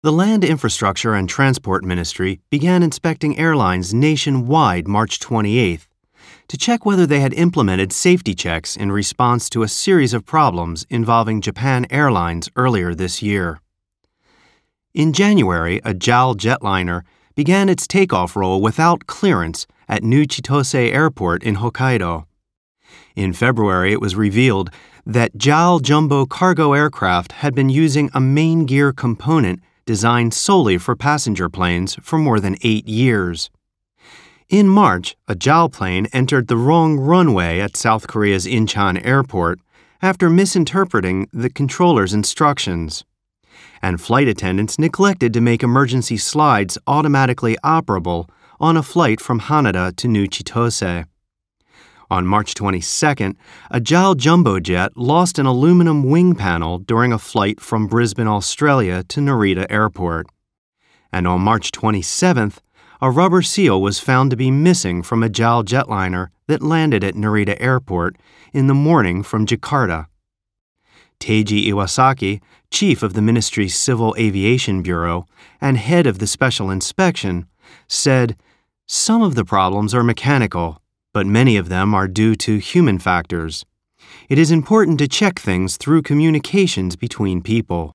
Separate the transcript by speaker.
Speaker 1: The Land Infrastructure and Transport Ministry began inspecting airlines nationwide March 28th to check whether they had implemented safety checks in response to a series of problems involving Japan Airlines earlier this year. In January, a JAL jetliner began its takeoff roll without clearance at New Chitose Airport in Hokkaido. In February, it was revealed that JAL jumbo cargo aircraft had been using a main gear component designed solely for passenger planes for more than 8 years. In March, a JAL plane entered the wrong runway at South Korea's Incheon Airport after misinterpreting the controller's instructions. And flight attendants neglected to make emergency slides automatically operable on a flight from Haneda to New Chitose. On March 22nd, a JAL jumbo jet lost an aluminum wing panel during a flight from Brisbane, Australia to Narita Airport. And on March 27th, a rubber seal was found to be missing from a JAL jetliner that landed at Narita Airport in the morning from Jakarta. Teiji Iwasaki, chief of the ministry's Civil Aviation Bureau and head of the special inspection, said, "Some of the problems are mechanical, but many of them are due to human factors. It is important to check things through communications between people."